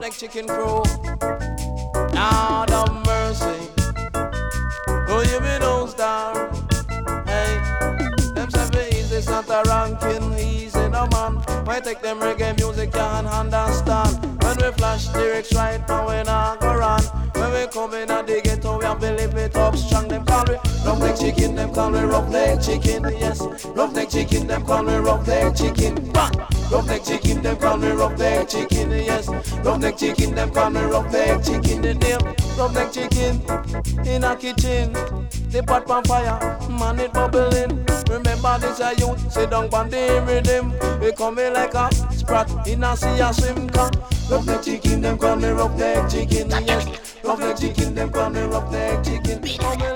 Roughneck Chicken crew. God of mercy. Oh, you be no star. Hey, them say it's not a ranking, easy no man. Why take them reggae music can't understand? When we flash lyrics right now we not go run. When we come in and dig it, we have to live it up strong. Them call me Roughneck Chicken, them call me Roughneck Chicken, yes. Roughneck Chicken, them call me Roughneck Chicken. Bang! Roughneck Chicken, them call me Roughneck Chicken, yes. Roughneck Chicken, them call me Roughneck Chicken. The name Roughneck Chicken in a kitchen. The pot on fire, man it bubbling. Remember this a youth, sit down on the rhythm. We come in like a sprat in a sea a swim car. Roughneck Chicken, them call me Roughneck Chicken, yes. Roughneck Chicken, them call me Roughneck Chicken.